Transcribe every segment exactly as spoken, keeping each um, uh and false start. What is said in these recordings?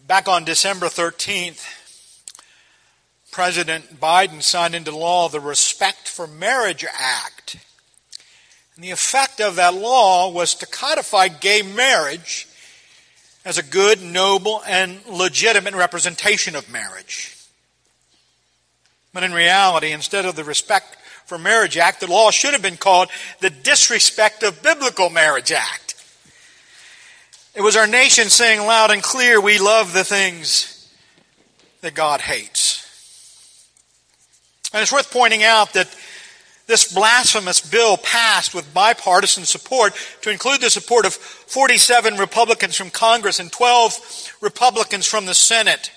Back on December thirteenth, President Biden signed into law the Respect for Marriage Act. And the effect of that law was to codify gay marriage as a good, noble, and legitimate representation of marriage. But in reality, instead of the Respect for Marriage Act, the law should have been called the Disrespect of Biblical Marriage Act. It was our nation saying loud and clear, we love the things that God hates. And it's worth pointing out that this blasphemous bill passed with bipartisan support to include the support of forty-seven Republicans from Congress and twelve Republicans from the Senate.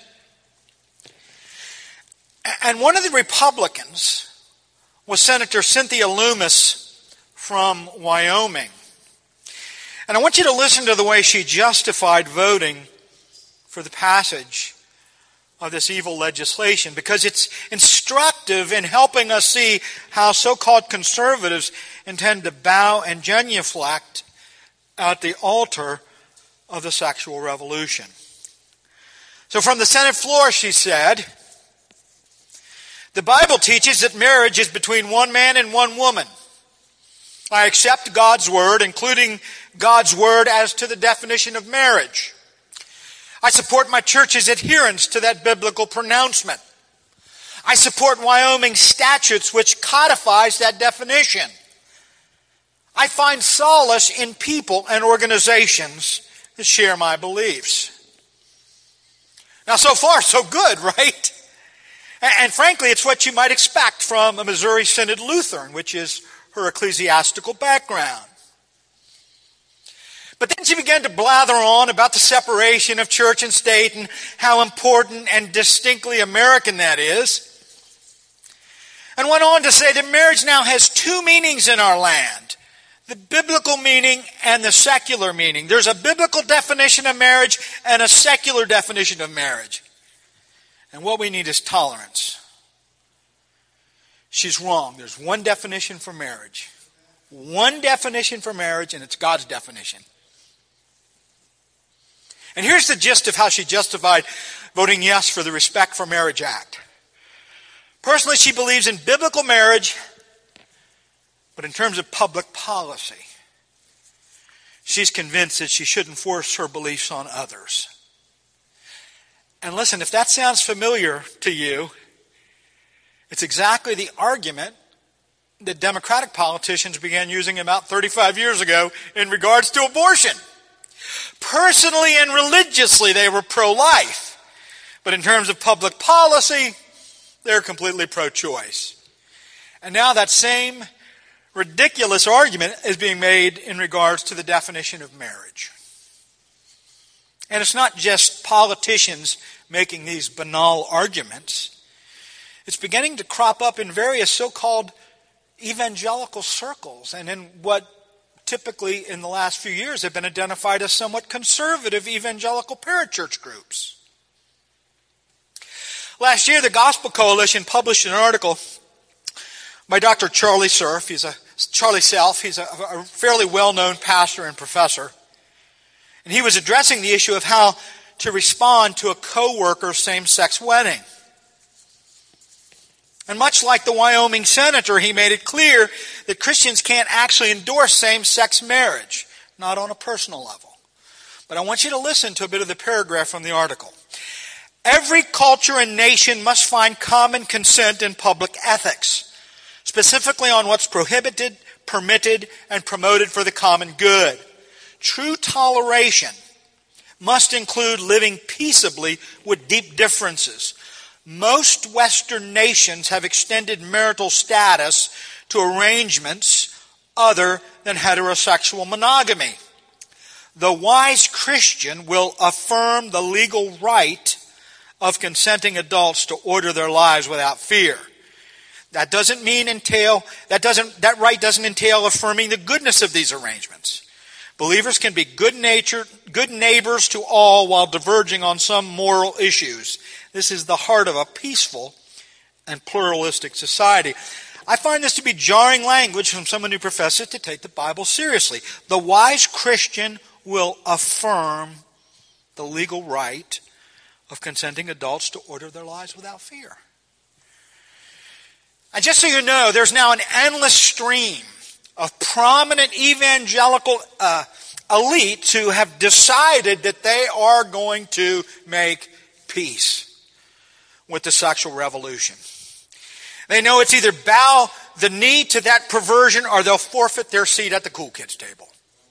And one of the Republicans was Senator Cynthia Lummis from Wyoming. And I want you to listen to the way she justified voting for the passage of this evil legislation, because it's instructive in helping us see how so-called conservatives intend to bow and genuflect at the altar of the sexual revolution. So from the Senate floor, she said, the Bible teaches that marriage is between one man and one woman. I accept God's word, including God's word as to the definition of marriage. I support my church's adherence to that biblical pronouncement. I support Wyoming statutes which codifies that definition. I find solace in people and organizations that share my beliefs. Now, so far, so good, right? And frankly, it's what you might expect from a Missouri Synod Lutheran, which is her ecclesiastical background. But then she began to blather on about the separation of church and state and how important and distinctly American that is. And went on to say that marriage now has two meanings in our land. The biblical meaning and the secular meaning. There's a biblical definition of marriage and a secular definition of marriage. And what we need is tolerance. She's wrong. There's one definition for marriage. One definition for marriage, and it's God's definition. And here's the gist of how she justified voting yes for the Respect for Marriage Act. Personally, she believes in biblical marriage, but in terms of public policy, she's convinced that she shouldn't force her beliefs on others. And listen, if that sounds familiar to you, it's exactly the argument that Democratic politicians began using about thirty-five years ago in regards to abortion. Personally and religiously, they were pro-life. But in terms of public policy, they're completely pro-choice. And now that same ridiculous argument is being made in regards to the definition of marriage. And it's not just politicians making these banal arguments. It's beginning to crop up in various so-called evangelical circles and in what typically in the last few years have been identified as somewhat conservative evangelical parachurch groups. Last year, the Gospel Coalition published an article by Doctor Charlie Surf. He's a Charlie Self. He's a, a fairly well-known pastor and professor. And he was addressing the issue of how to respond to a co-worker's same-sex wedding. And much like the Wyoming senator, he made it clear that Christians can't actually endorse same-sex marriage, not on a personal level. But I want you to listen to a bit of the paragraph from the article. Every culture and nation must find common consent in public ethics, specifically on what's prohibited, permitted, and promoted for the common good. True toleration must include living peaceably with deep differences. Most Western nations have extended marital status to arrangements other than heterosexual monogamy. The wise Christian will affirm the legal right of consenting adults to order their lives without fear. That doesn't mean entail, that doesn't, that right doesn't entail affirming the goodness of these arrangements. Believers can be good natured, good neighbors to all while diverging on some moral issues. This is the heart of a peaceful and pluralistic society. I find this to be jarring language from someone who professes to take the Bible seriously. The wise Christian will affirm the legal right of consenting adults to order their lives without fear. And just so you know, there's now an endless stream of prominent evangelical uh, elites who have decided that they are going to make peace with the sexual revolution. They know it's either bow the knee to that perversion or they'll forfeit their seat at the cool kids table.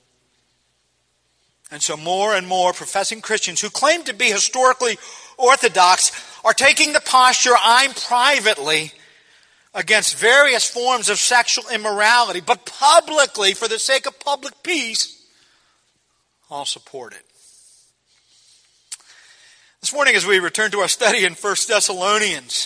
And so more and more professing Christians who claim to be historically orthodox are taking the posture, I'm privately against various forms of sexual immorality, but publicly, for the sake of public peace, I'll support it. This morning as we return to our study in First Thessalonians,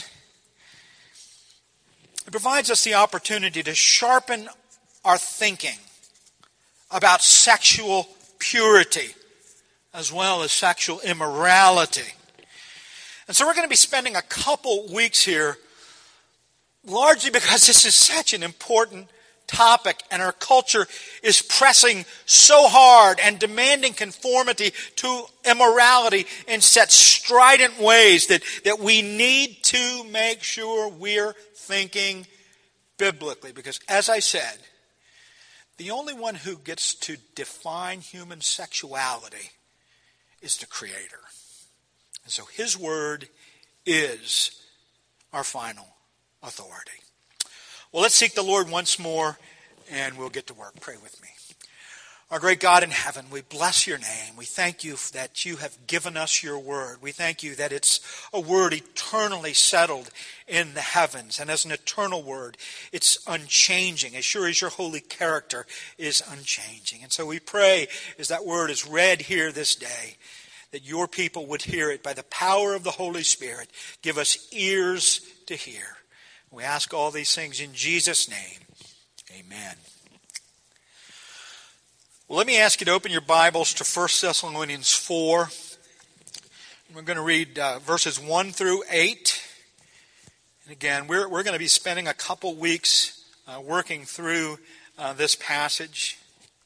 it provides us the opportunity to sharpen our thinking about sexual purity as well as sexual immorality. And so we're going to be spending a couple weeks here largely because this is such an important topic and our culture is pressing so hard and demanding conformity to immorality in such strident ways that, that we need to make sure we're thinking biblically. Because as I said, the only one who gets to define human sexuality is the Creator. And so His Word is our final authority. Well, let's seek the Lord once more and we'll get to work. Pray with me. Our great God in heaven, we bless your name. We thank you that you have given us your word. We thank you that it's a word eternally settled in the heavens. And as an eternal word, it's unchanging, as sure as your holy character is unchanging. And so we pray as that word is read here this day, that your people would hear it by the power of the Holy Spirit. Give us ears to hear. We ask all these things in Jesus' name. Amen. Well, let me ask you to open your Bibles to First Thessalonians four. We're going to read uh, verses one through eight. And again, we're, we're going to be spending a couple weeks uh, working through uh, this passage.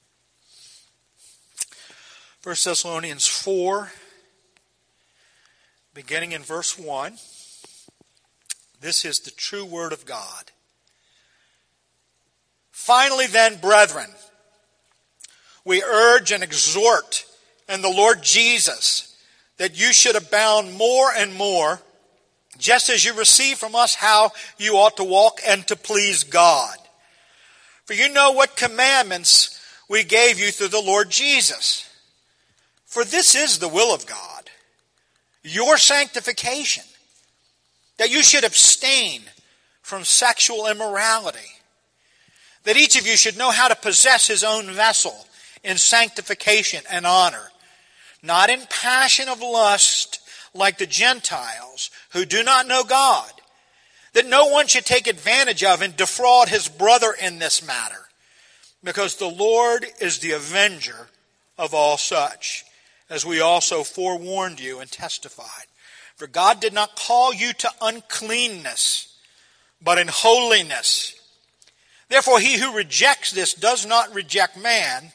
First Thessalonians four, beginning in verse one. This is the true word of God. Finally then, brethren, we urge and exhort in the Lord Jesus that you should abound more and more, just as you receive from us how you ought to walk and to please God. For you know what commandments we gave you through the Lord Jesus. For this is the will of God, your sanctification, that you should abstain from sexual immorality, that each of you should know how to possess his own vessel in sanctification and honor, not in passion of lust like the Gentiles who do not know God, that no one should take advantage of and defraud his brother in this matter, because the Lord is the avenger of all such, as we also forewarned you and testified. For God did not call you to uncleanness, but in holiness. Therefore, he who rejects this does not reject man,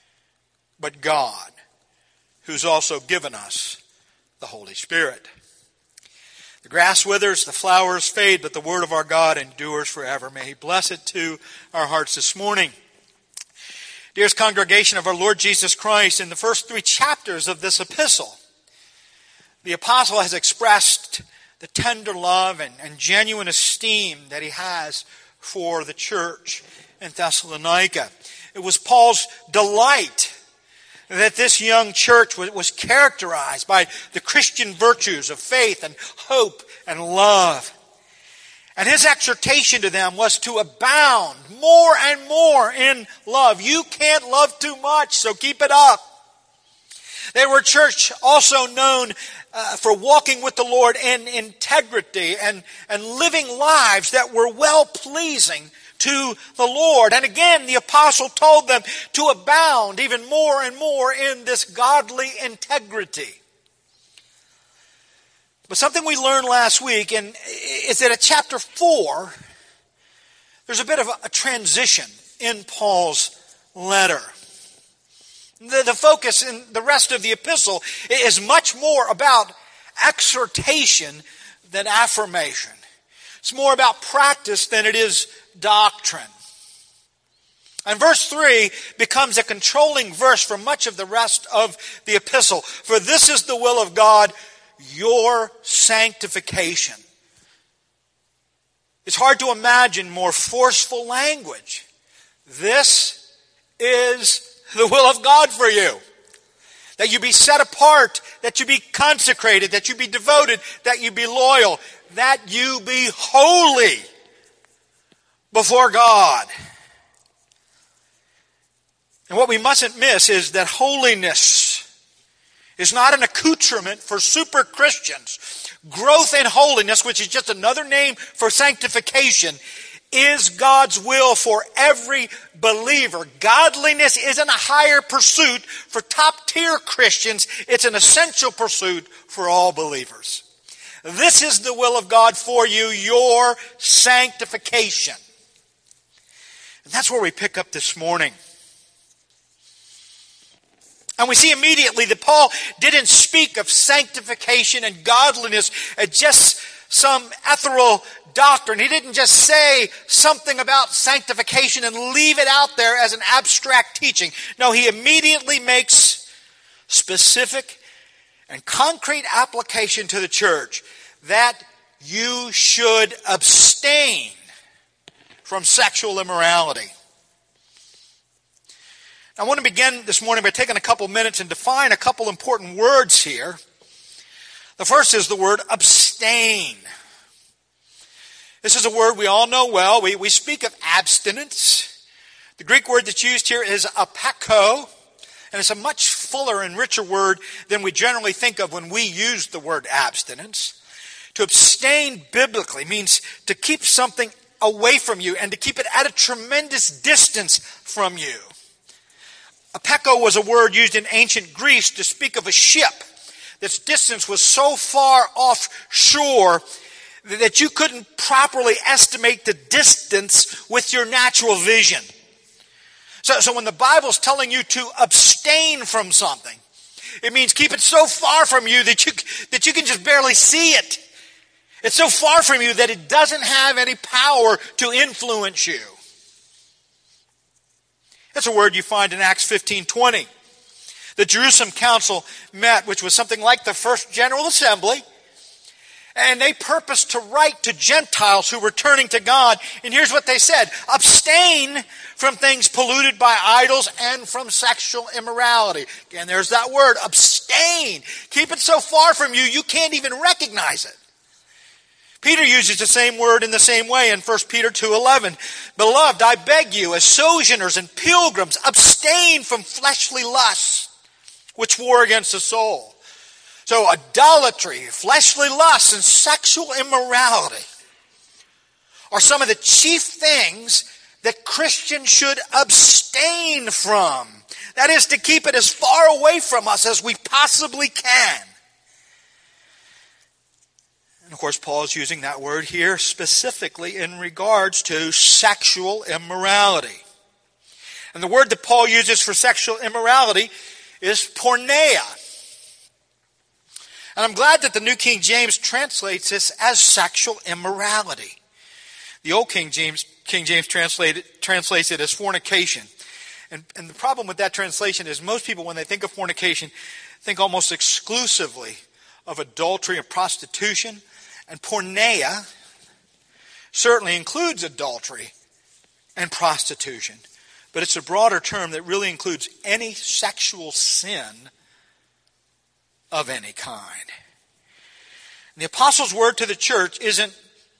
but God, who's also given us the Holy Spirit. The grass withers, the flowers fade, but the word of our God endures forever. May he bless it to our hearts this morning. Dearest congregation of our Lord Jesus Christ, in the first three chapters of this epistle, the apostle has expressed the tender love and, and genuine esteem that he has for the church in Thessalonica. It was Paul's delight that this young church was, was characterized by the Christian virtues of faith and hope and love. And his exhortation to them was to abound more and more in love. You can't love too much, so keep it up. They were a church also known uh, for walking with the Lord in integrity and, and living lives that were well-pleasing to the Lord. And again, the apostle told them to abound even more and more in this godly integrity. But something we learned last week and is that at chapter four, there's a bit of a transition in Paul's letter. The, the focus in the rest of the epistle is much more about exhortation than affirmation. It's more about practice than it is doctrine. And verse three becomes a controlling verse for much of the rest of the epistle. For this is the will of God, your sanctification. It's hard to imagine more forceful language. This is the will of God for you. That you be set apart, that you be consecrated, that you be devoted, that you be loyal, that you be holy before God. And what we mustn't miss is that holiness is not an accoutrement for super Christians. Growth in holiness, which is just another name for sanctification, is God's will for every believer. Godliness isn't a higher pursuit for top-tier Christians. It's an essential pursuit for all believers. This is the will of God for you, your sanctification. And that's where we pick up this morning. And we see immediately that Paul didn't speak of sanctification and godliness as just some ethereal doctrine. He didn't just say something about sanctification and leave it out there as an abstract teaching. No, he immediately makes specific and concrete application to the church that you should abstain from sexual immorality. I want to begin this morning by taking a couple minutes and define a couple important words here. The first is the word abstain. This is a word we all know well. We, we speak of abstinence. The Greek word that's used here is apeko, and it's a much fuller and richer word than we generally think of when we use the word abstinence. To abstain biblically means to keep something away from you and to keep it at a tremendous distance from you. Apeko was a word used in ancient Greece to speak of a ship. This distance was so far offshore that you couldn't properly estimate the distance with your natural vision. So, so when the Bible's telling you to abstain from something, it means keep it so far from you that you, that you can just barely see it. It's so far from you that it doesn't have any power to influence you. That's a word you find in Acts fifteen twenty. The Jerusalem Council met, which was something like the first General Assembly, and they purposed to write to Gentiles who were turning to God. And here's what they said: abstain from things polluted by idols and from sexual immorality. Again, there's that word, abstain. Keep it so far from you, you can't even recognize it. Peter uses the same word in the same way in First Peter two eleven. Beloved, I beg you, as sojourners and pilgrims, abstain from fleshly lusts, which war against the soul. So idolatry, fleshly lusts, and sexual immorality are some of the chief things that Christians should abstain from. That is, to keep it as far away from us as we possibly can. And of course, Paul is using that word here specifically in regards to sexual immorality. And the word that Paul uses for sexual immorality is porneia. And I'm glad that the New King James translates this as sexual immorality. The Old King James King James translated, translates it as fornication. And, and the problem with that translation is most people, when they think of fornication, think almost exclusively of adultery and prostitution. And porneia certainly includes adultery and prostitution. But it's a broader term that really includes any sexual sin of any kind. And the apostle's word to the church isn't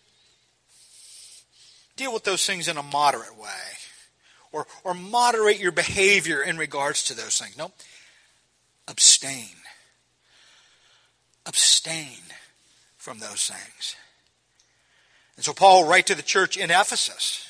deal with those things in a moderate way, or, or moderate your behavior in regards to those things. No, abstain. Abstain from those things. And so Paul will write to the church in Ephesus,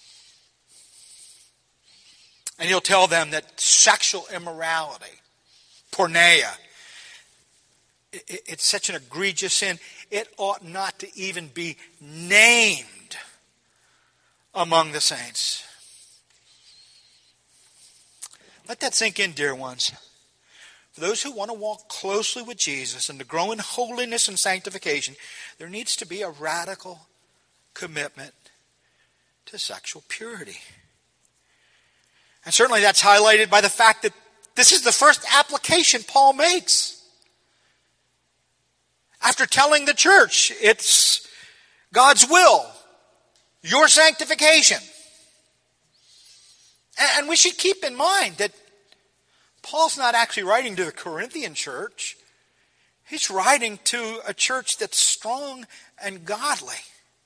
and he'll tell them that sexual immorality, porneia, it, it's such an egregious sin, it ought not to even be named among the saints. Let that sink in, dear ones. For those who want to walk closely with Jesus and to grow in holiness and sanctification, there needs to be a radical commitment to sexual purity. And certainly that's highlighted by the fact that this is the first application Paul makes. After telling the church, it's God's will, your sanctification. And we should keep in mind that Paul's not actually writing to the Corinthian church. He's writing to a church that's strong and godly.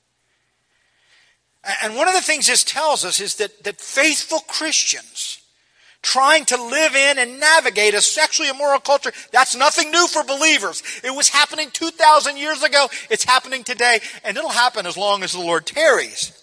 And one of the things this tells us is that, that faithful Christians trying to live in and navigate a sexually immoral culture, that's nothing new for believers. It was happening two thousand years ago. It's happening today. And it'll happen as long as the Lord tarries.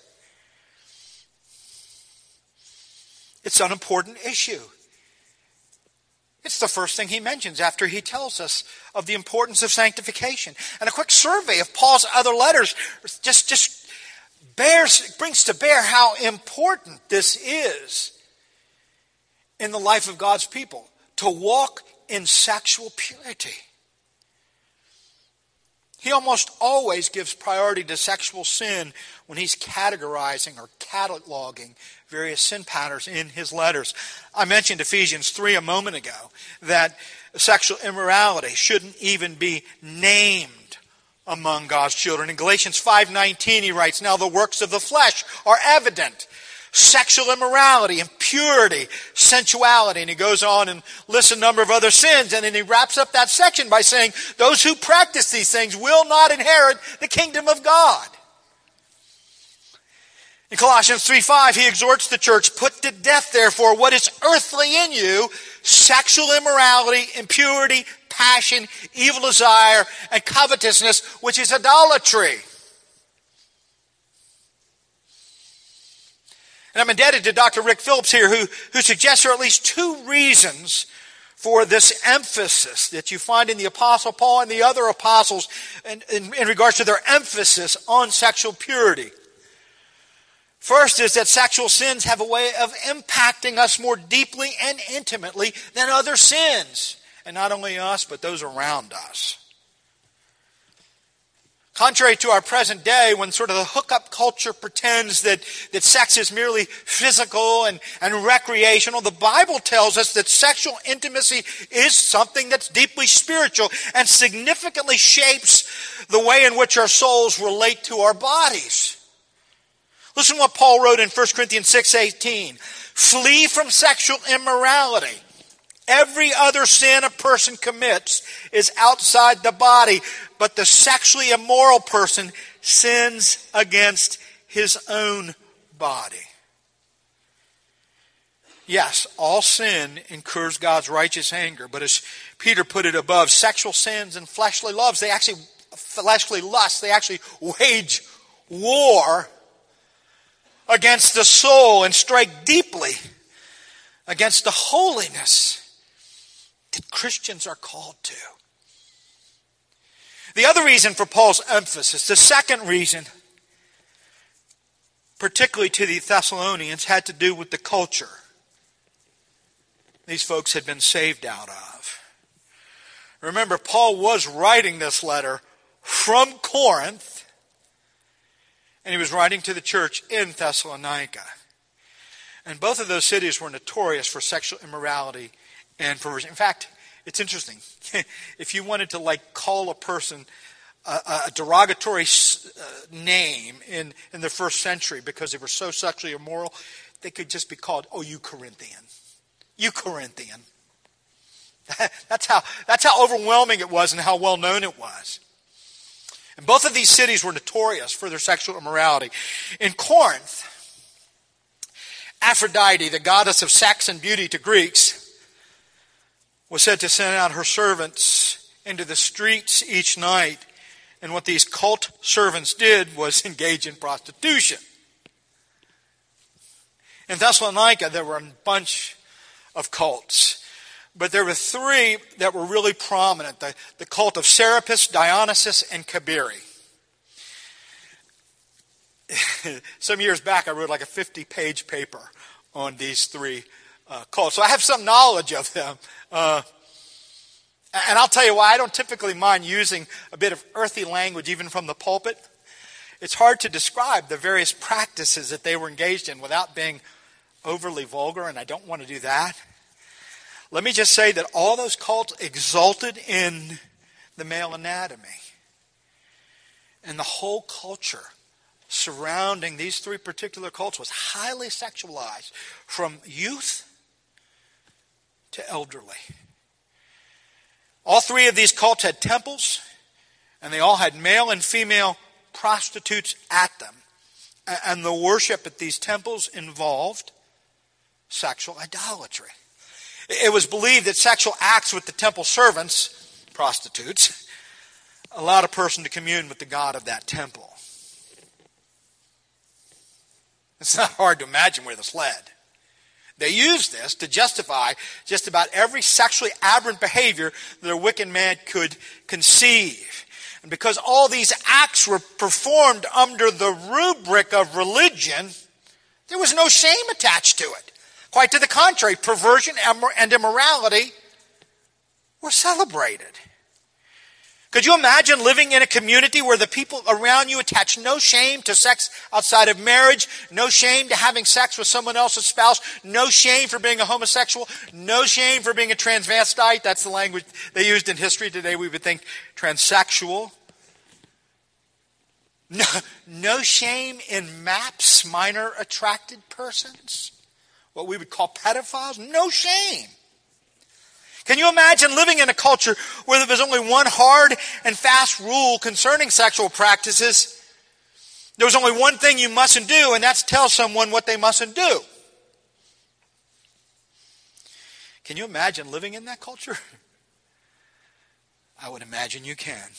It's an important issue. It's the first thing he mentions after he tells us of the importance of sanctification. And a quick survey of Paul's other letters just, just bears, brings to bear how important this is in the life of God's people, to walk in sexual purity. He almost always gives priority to sexual sin when he's categorizing or cataloging various sin patterns in his letters. I mentioned Ephesians three a moment ago, that sexual immorality shouldn't even be named among God's children. In Galatians five nineteen he writes, "Now the works of the flesh are evident. Sexual immorality, impurity, sensuality." And he goes on and lists a number of other sins. And then he wraps up that section by saying, those who practice these things will not inherit the kingdom of God. In Colossians three five, he exhorts the church, "Put to death, therefore, what is earthly in you, sexual immorality, impurity, passion, evil desire, and covetousness, which is idolatry." And I'm indebted to Doctor Rick Phillips here, who, who suggests there are at least two reasons for this emphasis that you find in the Apostle Paul and the other apostles in, in, in regards to their emphasis on sexual purity. First is that sexual sins have a way of impacting us more deeply and intimately than other sins. And not only us, but those around us. Contrary to our present day, when sort of the hookup culture pretends that, that sex is merely physical and, and recreational, the Bible tells us that sexual intimacy is something that's deeply spiritual and significantly shapes the way in which our souls relate to our bodies. Listen to what Paul wrote in First Corinthians six eighteen. "Flee from sexual immorality. Every other sin a person commits is outside the body, but the sexually immoral person sins against his own body." Yes, all sin incurs God's righteous anger, but as Peter put it above, sexual sins and fleshly loves, they actually, fleshly lusts, they actually wage war against the soul and strike deeply against the holiness that Christians are called to. The other reason for Paul's emphasis, the second reason, particularly to the Thessalonians, had to do with the culture these folks had been saved out of. Remember, Paul was writing this letter from Corinth, and he was writing to the church in Thessalonica. And both of those cities were notorious for sexual immorality and perversion. In fact, it's interesting. If you wanted to like call a person a, a derogatory uh, name in, in the first century because they were so sexually immoral, they could just be called, "Oh, you Corinthian. You Corinthian." That's how, that's how overwhelming it was and how well known it was. And both of these cities were notorious for their sexual immorality. In Corinth, Aphrodite, the goddess of sex and beauty to Greeks, was said to send out her servants into the streets each night. And what these cult servants did was engage in prostitution. In Thessalonica, there were a bunch of cults. But there were three that were really prominent. The, the cult of Serapis, Dionysus, and Kabiri. Some years back, I wrote like a fifty-page paper on these three uh, cults. So I have some knowledge of them. Uh, And I'll tell you why I don't typically mind using a bit of earthy language even from the pulpit. It's hard to describe the various practices that they were engaged in without being overly vulgar, and I don't want to do that. Let me just say that all those cults exulted in the male anatomy. And the whole culture surrounding these three particular cults was highly sexualized, from youth to elderly. All three of these cults had temples, and they all had male and female prostitutes at them. And the worship at these temples involved sexual idolatry. It was believed that sexual acts with the temple servants, prostitutes, allowed a person to commune with the god of that temple. It's not hard to imagine where this led. They used this to justify just about every sexually aberrant behavior that a wicked man could conceive. And because all these acts were performed under the rubric of religion, there was no shame attached to it. Quite to the contrary, perversion and immorality were celebrated. Could you imagine living in a community where the people around you attach no shame to sex outside of marriage, no shame to having sex with someone else's spouse, no shame for being a homosexual, no shame for being a transvestite? That's the language they used in history. Today we would think transsexual. No, no shame in MAPS, minor attracted persons, what we would call pedophiles. No shame. Can you imagine living in a culture where there was only one hard and fast rule concerning sexual practices? There was only one thing you mustn't do, and that's tell someone what they mustn't do. Can you imagine living in that culture? I would imagine you can.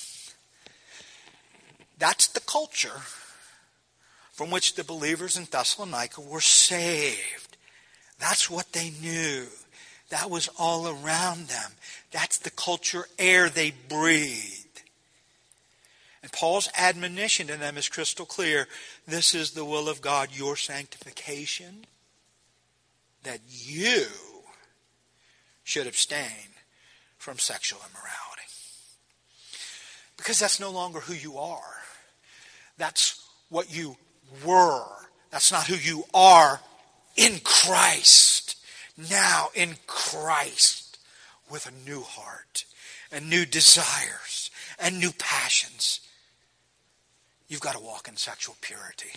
That's the culture from which the believers in Thessalonica were saved. That's what they knew. That was all around them. That's the culture air they breathed. And Paul's admonition to them is crystal clear. This is the will of God, your sanctification, that you should abstain from sexual immorality. Because that's no longer who you are. That's what you were. That's not who you are in Christ. Now in Christ, with a new heart and new desires and new passions, you've got to walk in sexual purity.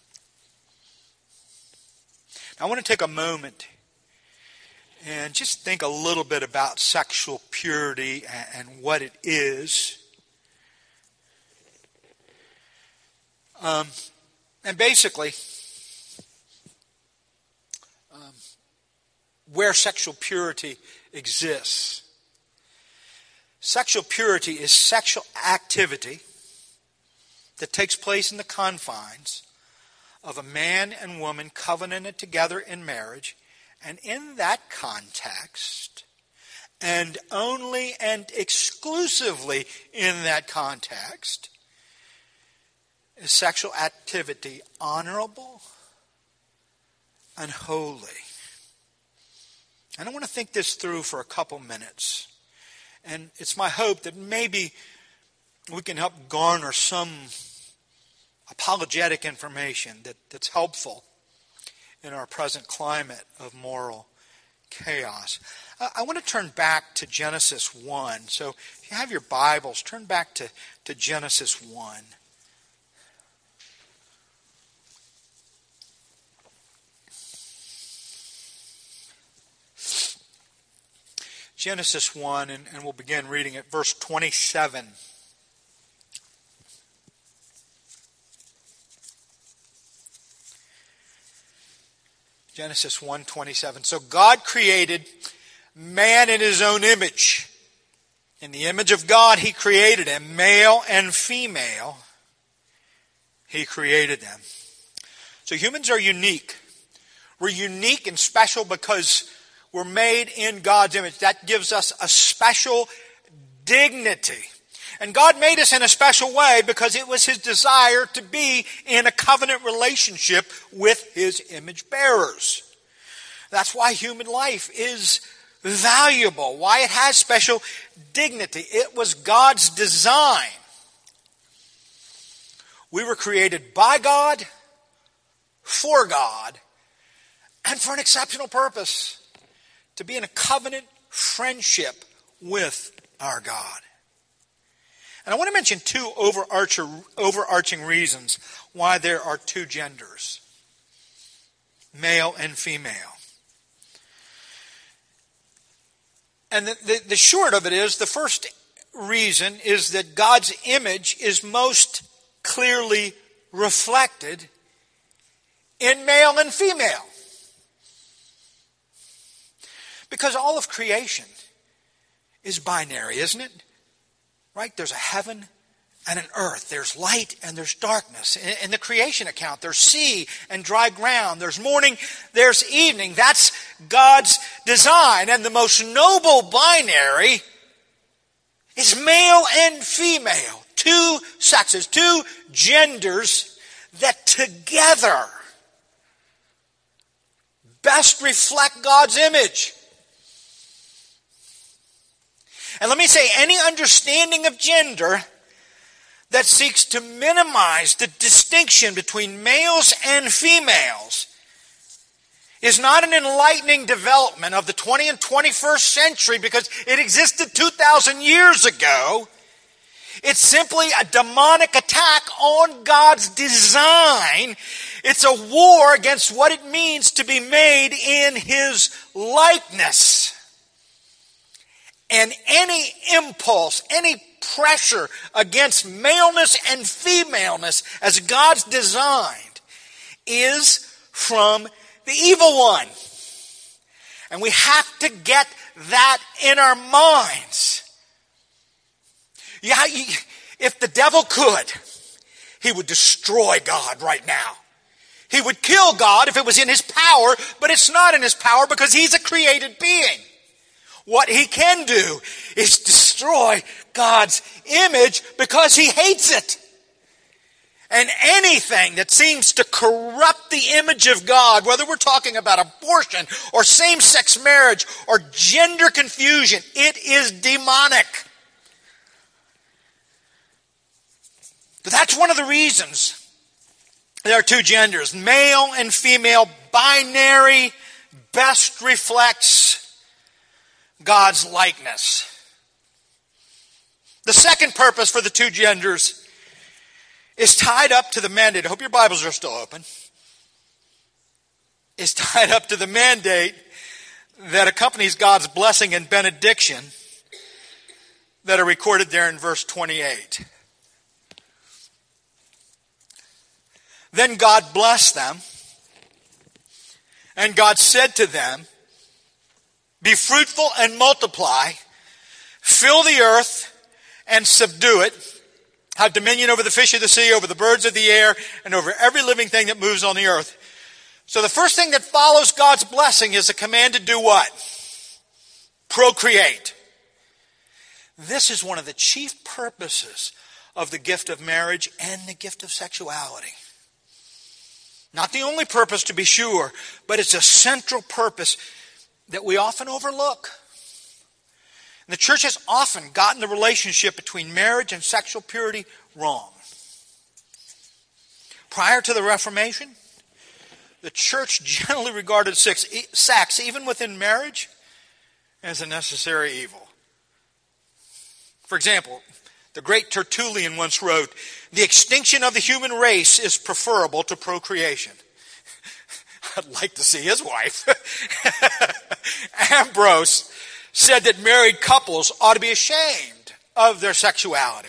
Now, I want to take a moment and just think a little bit about sexual purity and, and what it is. Um, and basically, um, where sexual purity exists. Sexual purity is sexual activity that takes place in the confines of a man and woman covenanted together in marriage, and in that context, and only and exclusively in that context, is sexual activity honorable and holy. And I want to think this through for a couple minutes. And it's my hope that maybe we can help garner some apologetic information that, that's helpful in our present climate of moral chaos. I, I want to turn back to Genesis one. So if you have your Bibles, turn back to, to Genesis one. Genesis one, and, and we'll begin reading at verse twenty-seven. Genesis one twenty-seven. So God created man in his own image. In the image of God he created him, male and female. He created them. So humans are unique. We're unique and special because we're made in God's image. That gives us a special dignity. And God made us in a special way because it was His desire to be in a covenant relationship with His image bearers. That's why human life is valuable, why it has special dignity. It was God's design. We were created by God, for God, and for an exceptional purpose, to be in a covenant friendship with our God. And I want to mention two overarching, overarching reasons why there are two genders, male and female. And the, the, the short of it is, the first reason is that God's image is most clearly reflected in male and female. Because all of creation is binary, isn't it? Right? There's a heaven and an earth. There's light and there's darkness. In the creation account, there's sea and dry ground. There's morning, there's evening. That's God's design. And the most noble binary is male and female. Two sexes, two genders that together best reflect God's image. And let me say, any understanding of gender that seeks to minimize the distinction between males and females is not an enlightening development of the twentieth and twenty-first century, because it existed two thousand years ago. It's simply a demonic attack on God's design. It's a war against what it means to be made in His likeness. And any impulse, any pressure against maleness and femaleness as God's designed is from the evil one. And we have to get that in our minds. Yeah, if the devil could, he would destroy God right now. He would kill God if it was in his power, but it's not in his power because he's a created being. What he can do is destroy God's image because he hates it. And anything that seems to corrupt the image of God, whether we're talking about abortion or same-sex marriage or gender confusion, it is demonic. But that's one of the reasons there are two genders. Male and female, binary, best reflects God's likeness. The second purpose for the two genders is tied up to the mandate. I hope your Bibles are still open. Is tied up to the mandate that accompanies God's blessing and benediction that are recorded there in verse twenty-eight. Then God blessed them, and God said to them, "Be fruitful and multiply, fill the earth and subdue it, have dominion over the fish of the sea, over the birds of the air, and over every living thing that moves on the earth." So the first thing that follows God's blessing is a command to do what? Procreate. This is one of the chief purposes of the gift of marriage and the gift of sexuality. Not the only purpose, to be sure, but it's a central purpose that we often overlook. And the church has often gotten the relationship between marriage and sexual purity wrong. Prior to the Reformation, the church generally regarded sex, sex even within marriage, as a necessary evil. For example, the great Tertullian once wrote, "The extinction of the human race is preferable to procreation." I'd like to see his wife. Ambrose said that married couples ought to be ashamed of their sexuality.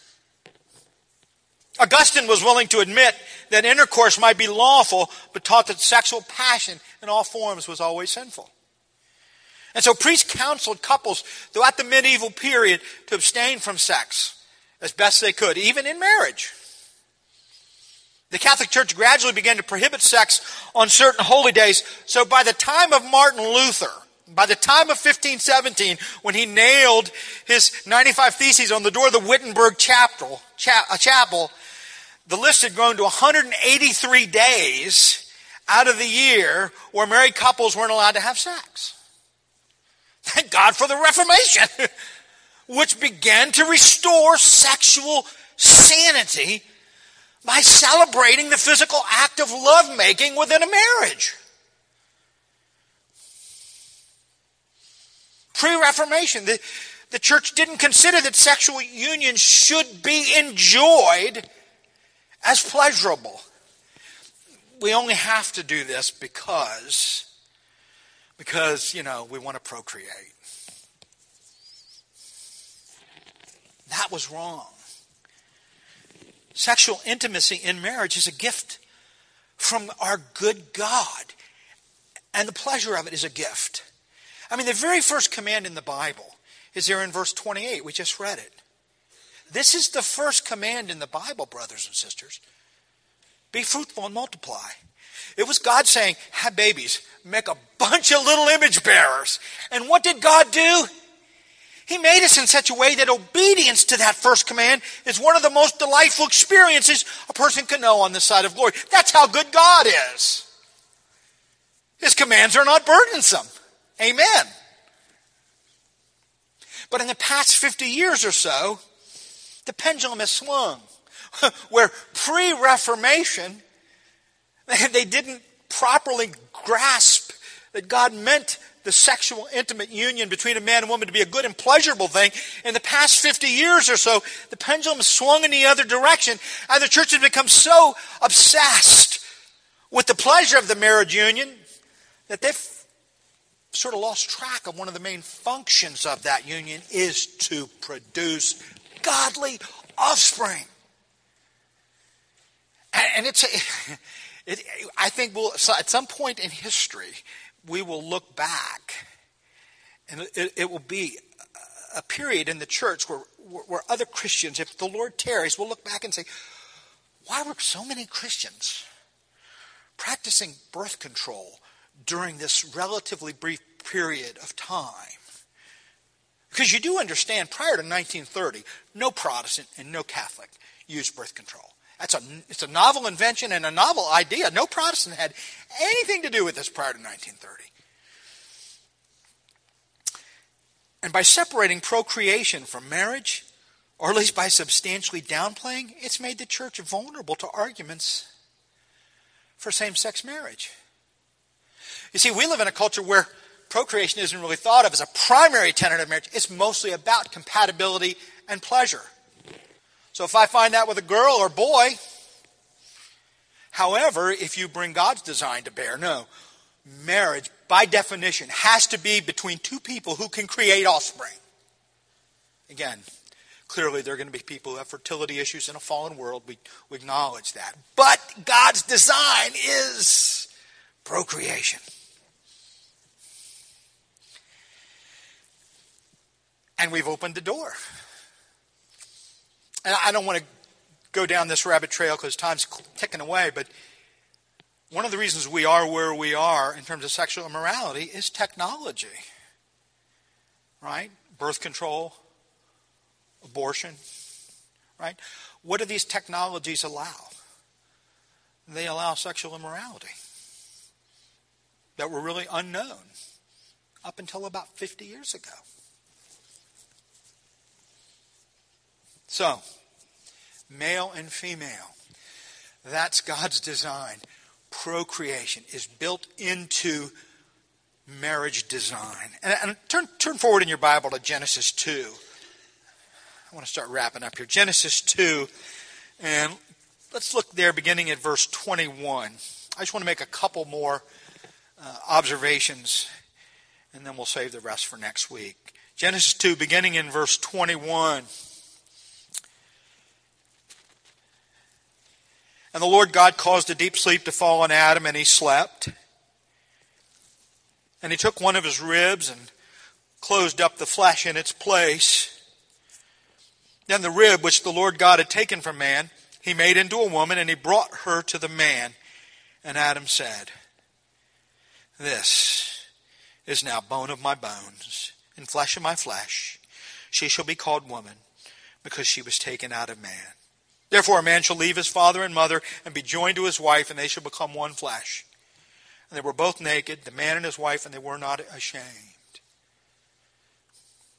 Augustine was willing to admit that intercourse might be lawful, but taught that sexual passion in all forms was always sinful. And so priests counseled couples throughout the medieval period to abstain from sex as best they could, even in marriage. The Catholic Church gradually began to prohibit sex on certain holy days. So by the time of Martin Luther, by the time of fifteen seventeen, when he nailed his ninety-five Theses on the door of the Wittenberg chapel, cha- chapel, the list had grown to one hundred eighty-three days out of the year where married couples weren't allowed to have sex. Thank God for the Reformation, which began to restore sexual sanity by celebrating the physical act of lovemaking within a marriage. Pre-Reformation, the, the church didn't consider that sexual union should be enjoyed as pleasurable. We only have to do this because, because, you know, we want to procreate. That was wrong. Sexual intimacy in marriage is a gift from our good God. And the pleasure of it is a gift. I mean, the very first command in the Bible is there in verse twenty-eight. We just read it. This is the first command in the Bible, brothers and sisters. Be fruitful and multiply. It was God saying, have babies, make a bunch of little image bearers. And what did God do? He made us in such a way that obedience to that first command is one of the most delightful experiences a person can know on this side of glory. That's how good God is. His commands are not burdensome. Amen. But in the past fifty years or so, the pendulum has swung. Where pre-Reformation, they didn't properly grasp that God meant the sexual intimate union between a man and woman to be a good and pleasurable thing. In the past fifty years or so, the pendulum has swung in the other direction, and the church has become so obsessed with the pleasure of the marriage union that they've sort of lost track of one of the main functions of that union is to produce godly offspring. And it's, it, I think we'll, at some point in history, we will look back, and it, it will be a period in the church where, where other Christians, if the Lord tarries, will look back and say, why were so many Christians practicing birth control during this relatively brief period of time? Because you do understand, prior to nineteen thirty, no Protestant and no Catholic used birth control. That's a, it's a novel invention and a novel idea. No Protestant had anything to do with this prior to nineteen thirty. And by separating procreation from marriage, or at least by substantially downplaying, it's made the church vulnerable to arguments for same-sex marriage. You see, we live in a culture where procreation isn't really thought of as a primary tenet of marriage. It's mostly about compatibility and pleasure. So if I find that with a girl or boy, however, if you bring God's design to bear, no. Marriage, by definition, has to be between two people who can create offspring. Again, clearly there are going to be people who have fertility issues in a fallen world. We, we acknowledge that. But God's design is procreation. And we've opened the door. And I don't want to go down this rabbit trail because time's ticking away, but one of the reasons we are where we are in terms of sexual immorality is technology. Right? Birth control, abortion. Right? What do these technologies allow? They allow sexual immorality that were really unknown up until about fifty years ago. So, male and female, that's God's design. Procreation is built into marriage design. And, and turn, turn forward in your Bible to Genesis two. I want to start wrapping up here. Genesis two, and let's look there beginning at verse twenty-one. I just want to make a couple more uh, observations, and then we'll save the rest for next week. Genesis two, beginning in verse twenty-one. And the Lord God caused a deep sleep to fall on Adam, and he slept. And he took one of his ribs and closed up the flesh in its place. Then the rib which the Lord God had taken from man, he made into a woman, and he brought her to the man. And Adam said, "This is now bone of my bones, and flesh of my flesh. She shall be called woman, because she was taken out of man. Therefore a man shall leave his father and mother and be joined to his wife, and they shall become one flesh. And they were both naked, the man and his wife, and they were not ashamed."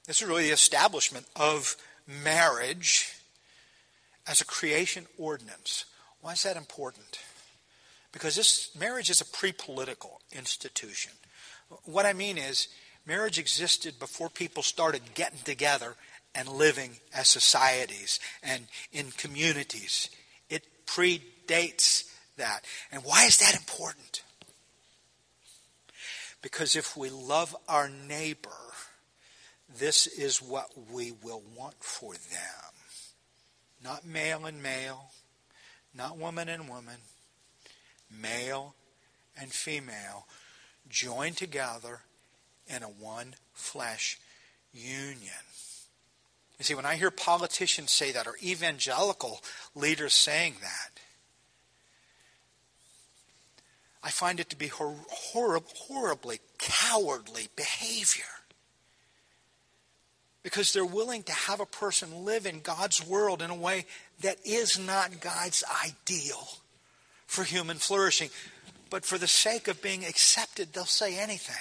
This is really the establishment of marriage as a creation ordinance. Why is that important? Because this marriage is a pre-political institution. What I mean is, marriage existed before people started getting together and living as societies and in communities. It predates that. And why is that important? Because if we love our neighbor, this is what we will want for them. Not male and male, not woman and woman, male and female, joined together in a one flesh union. You see, when I hear politicians say that, or evangelical leaders saying that, I find it to be hor- hor- horribly cowardly behavior. Because they're willing to have a person live in God's world in a way that is not God's ideal for human flourishing. But for the sake of being accepted, they'll say anything.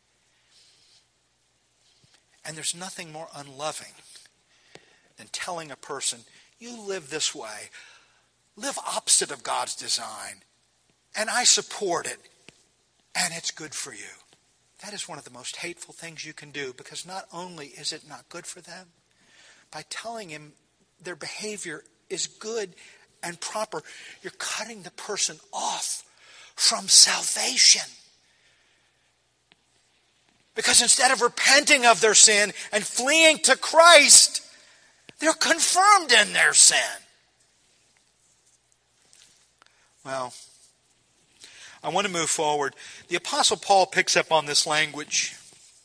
And there's nothing more unloving than telling a person, you live this way, live opposite of God's design, and I support it, and it's good for you. That is one of the most hateful things you can do, because not only is it not good for them, by telling him their behavior is good and proper, you're cutting the person off from salvation. Because instead of repenting of their sin and fleeing to Christ, they're confirmed in their sin. Well, I want to move forward. The Apostle Paul picks up on this language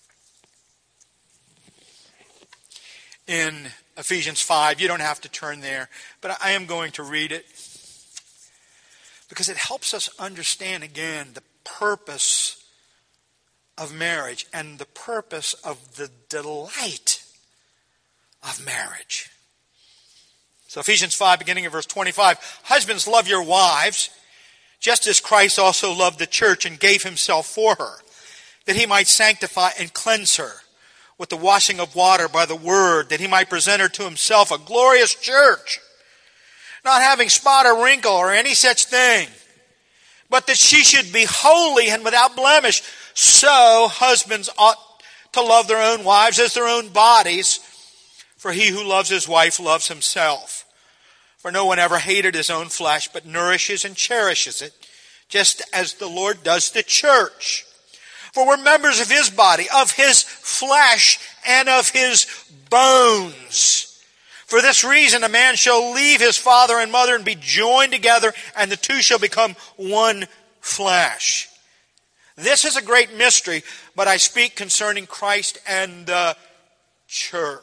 in Ephesians five. You don't have to turn there, but I am going to read it because it helps us understand again the purpose of marriage and the purpose of the delight of marriage. So Ephesians five, beginning of verse twenty-five, husbands, love your wives, just as Christ also loved the church and gave himself for her, that he might sanctify and cleanse her with the washing of water by the word, that he might present her to himself a glorious church, not having spot or wrinkle or any such thing, but that she should be holy and without blemish. So husbands ought to love their own wives as their own bodies, for he who loves his wife loves himself. For no one ever hated his own flesh, but nourishes and cherishes it, just as the Lord does the church. For we're members of his body, of his flesh, and of his bones. For this reason, a man shall leave his father and mother and be joined together, and the two shall become one flesh. This is a great mystery, but I speak concerning Christ and the church.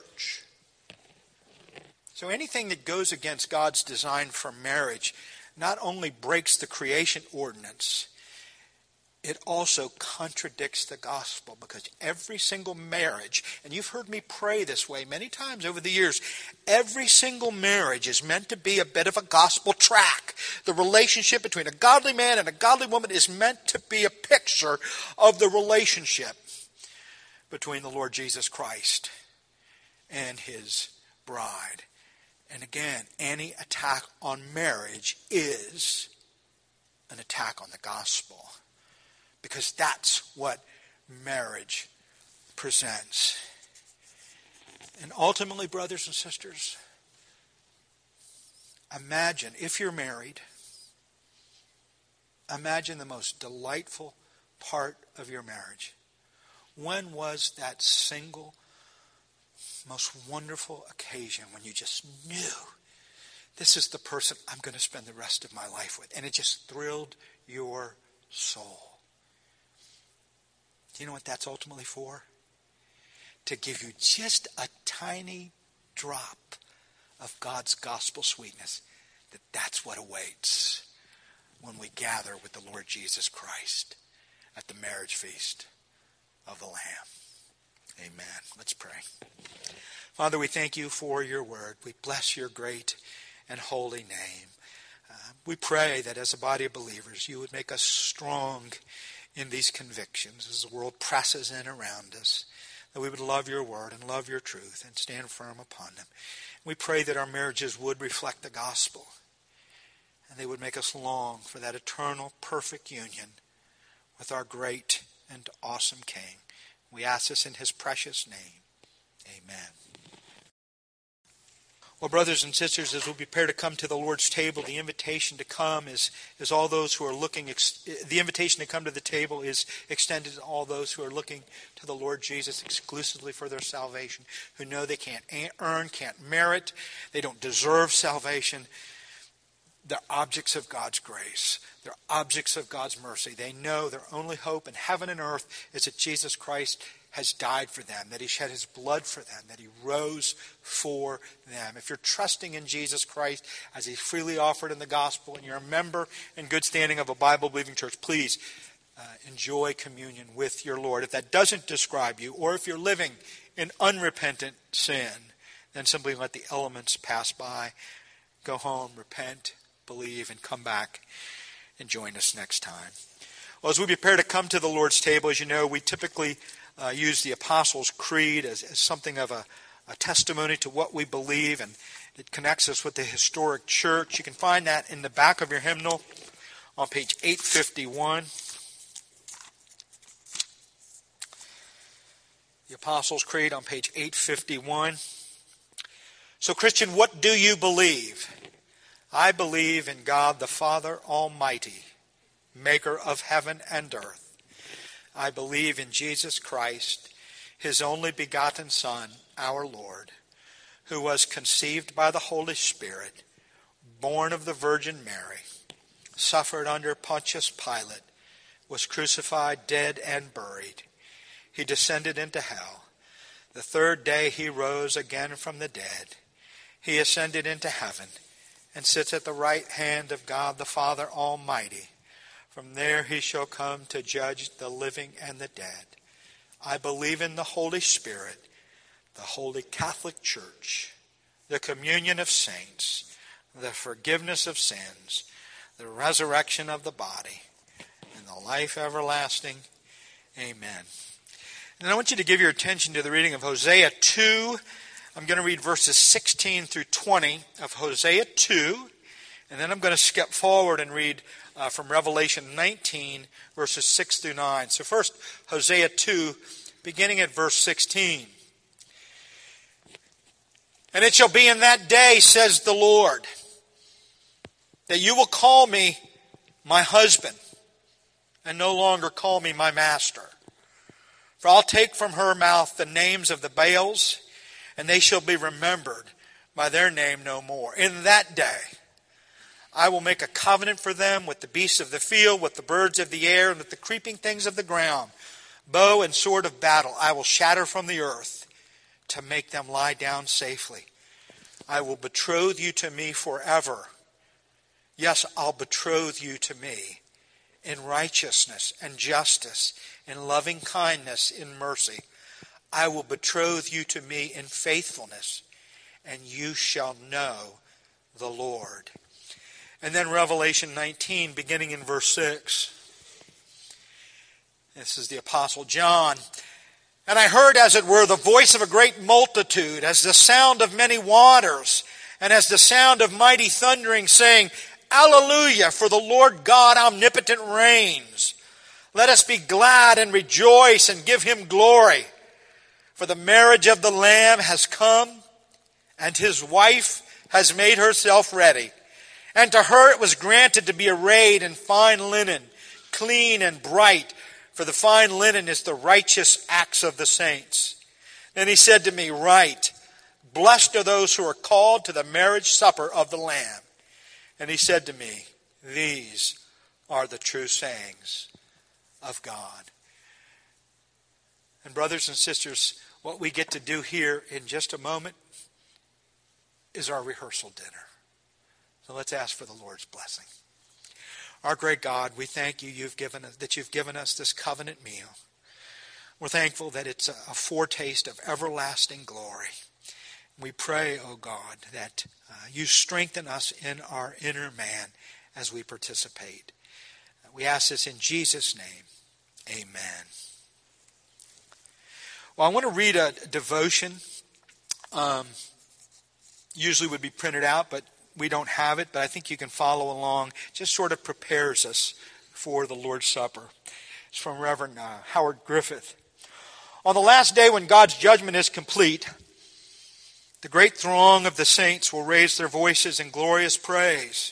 So anything that goes against God's design for marriage not only breaks the creation ordinance, it also contradicts the gospel, because every single marriage, and you've heard me pray this way many times over the years, every single marriage is meant to be a bit of a gospel track. The relationship between a godly man and a godly woman is meant to be a picture of the relationship between the Lord Jesus Christ and his bride. And again, any attack on marriage is an attack on the gospel, because that's what marriage presents. And ultimately, brothers and sisters, imagine, if you're married, imagine the most delightful part of your marriage. When was that single most wonderful occasion when you just knew this is the person I'm going to spend the rest of my life with, and it just thrilled your soul? Do you know what that's ultimately for? To give you just a tiny drop of God's gospel sweetness, that that's what awaits when we gather with the Lord Jesus Christ at the marriage feast of the Lamb. Amen. Let's pray. Father, we thank you for your word. We bless your great and holy name. Uh, we pray that as a body of believers, you would make us strong in these convictions as the world presses in around us, that we would love your word and love your truth and stand firm upon them. We pray that our marriages would reflect the gospel, and they would make us long for that eternal, perfect union with our great and awesome King. We ask this in his precious name. Amen. Well, brothers and sisters, as we prepare to come to the Lord's table, the invitation to come is, is all those who are looking, the invitation to come to the table is extended to all those who are looking to the Lord Jesus exclusively for their salvation, who know they can't earn, can't merit, they don't deserve salvation. They're objects of God's grace. They're objects of God's mercy. They know their only hope in heaven and earth is that Jesus Christ has died for them, that he shed his blood for them, that he rose for them. If you're trusting in Jesus Christ as he freely offered in the gospel, and you're a member in good standing of a Bible-believing church, please uh, enjoy communion with your Lord. If that doesn't describe you, or if you're living in unrepentant sin, then simply let the elements pass by. Go home, repent, believe, and come back and join us next time. Well, as we prepare to come to the Lord's table, as you know, we typically uh, use the Apostles' Creed as, as something of a, a testimony to what we believe, and it connects us with the historic church. You can find that in the back of your hymnal on page eight fifty-one. The Apostles' Creed on page eight fifty-one. So, Christian, what do you believe? I believe in God the Father Almighty, maker of heaven and earth. I believe in Jesus Christ, his only begotten Son, our Lord, who was conceived by the Holy Spirit, born of the Virgin Mary, suffered under Pontius Pilate, was crucified, dead, and buried. He descended into hell. The third day he rose again from the dead. He ascended into heaven and sits at the right hand of God the Father Almighty. From there he shall come to judge the living and the dead. I believe in the Holy Spirit, the Holy Catholic Church, the communion of saints, the forgiveness of sins, the resurrection of the body, and the life everlasting. Amen. And I want you to give your attention to the reading of Hosea two. I'm going to read verses sixteen through twenty of Hosea two, and then I'm going to skip forward and read uh, from Revelation nineteen, verses six through nine. So first, Hosea two, beginning at verse sixteen. And it shall be in that day, says the Lord, that you will call me my husband, and no longer call me my master. For I'll take from her mouth the names of the Baals, and they shall be remembered by their name no more. In that day I will make a covenant for them with the beasts of the field, with the birds of the air, and with the creeping things of the ground. Bow and sword of battle I will shatter from the earth to make them lie down safely. I will betroth you to me forever. Yes, I'll betroth you to me in righteousness and justice, in loving kindness, in mercy. I will betroth you to me in faithfulness, and you shall know the Lord. And then Revelation nineteen, beginning in verse six. This is the Apostle John. And I heard, as it were, the voice of a great multitude, as the sound of many waters, and as the sound of mighty thundering, saying, Alleluia, for the Lord God omnipotent reigns. Let us be glad and rejoice and give him glory. For the marriage of the Lamb has come, and his wife has made herself ready. And to her it was granted to be arrayed in fine linen, clean and bright, for the fine linen is the righteous acts of the saints. Then he said to me, Write, blessed are those who are called to the marriage supper of the Lamb. And he said to me, These are the true sayings of God. And brothers and sisters, what we get to do here in just a moment is our rehearsal dinner. So let's ask for the Lord's blessing. Our great God, we thank you you've given us, that you've given us this covenant meal. We're thankful that it's a, a foretaste of everlasting glory. We pray, O God, that uh, you strengthen us in our inner man as we participate. We ask this in Jesus' name. Amen. Well, I want to read a devotion. Um, usually would be printed out, but we don't have it. But I think you can follow along. It just sort of prepares us for the Lord's Supper. It's from Reverend uh, Howard Griffith. On the last day when God's judgment is complete, the great throng of the saints will raise their voices in glorious praise.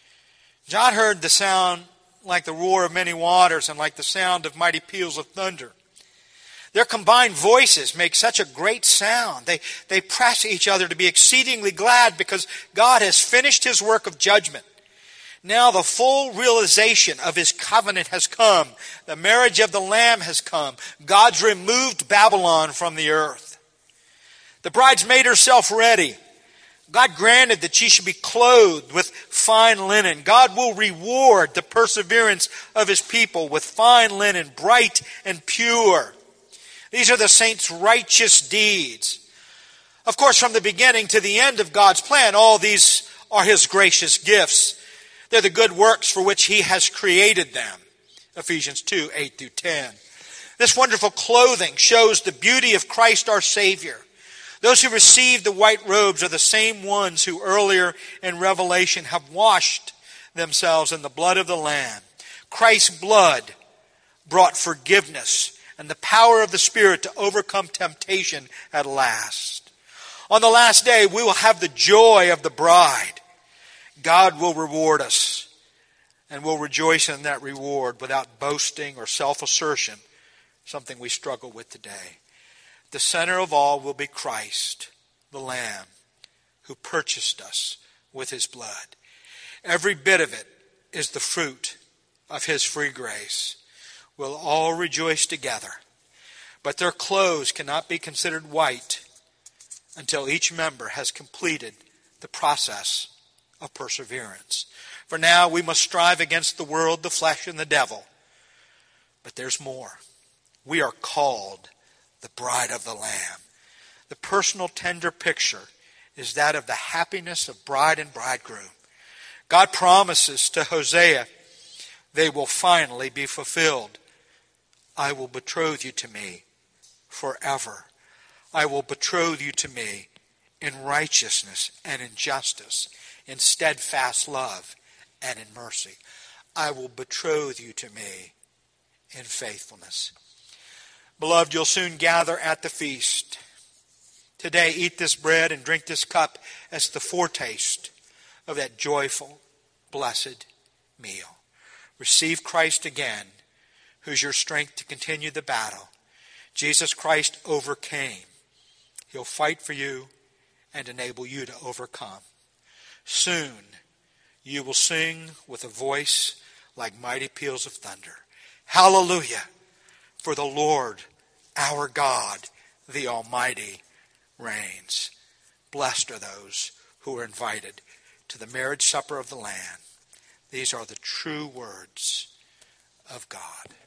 John heard the sound like the roar of many waters and like the sound of mighty peals of thunder. Their combined voices make such a great sound. They, they press each other to be exceedingly glad because God has finished His work of judgment. Now the full realization of His covenant has come. The marriage of the Lamb has come. God's removed Babylon from the earth. The bride's made herself ready. God granted that she should be clothed with fine linen. God will reward the perseverance of His people with fine linen, bright and pure. These are the saints' righteous deeds. Of course, from the beginning to the end of God's plan, all these are His gracious gifts. They're the good works for which He has created them. Ephesians two, eight through ten. This wonderful clothing shows the beauty of Christ our Savior. Those who receive the white robes are the same ones who earlier in Revelation have washed themselves in the blood of the Lamb. Christ's blood brought forgiveness and the power of the Spirit to overcome temptation at last. On the last day, we will have the joy of the bride. God will reward us, and we'll rejoice in that reward without boasting or self-assertion, something we struggle with today. The center of all will be Christ, the Lamb, who purchased us with His blood. Every bit of it is the fruit of His free grace. We'll all rejoice together, but their clothes cannot be considered white until each member has completed the process of perseverance. For now we must strive against the world, the flesh, and the devil. But there's more. We are called the bride of the Lamb. The personal tender picture is that of the happiness of bride and bridegroom. God promises to Hosea, they will finally be fulfilled. I will betroth you to me forever. I will betroth you to me in righteousness and in justice, in steadfast love and in mercy. I will betroth you to me in faithfulness. Beloved, you'll soon gather at the feast. Today, eat this bread and drink this cup as the foretaste of that joyful, blessed meal. Receive Christ again, who's your strength to continue the battle. Jesus Christ overcame. He'll fight for you and enable you to overcome. Soon, you will sing with a voice like mighty peals of thunder. Hallelujah! For the Lord, our God, the Almighty, reigns. Blessed are those who are invited to the marriage supper of the Lamb. These are the true words of God.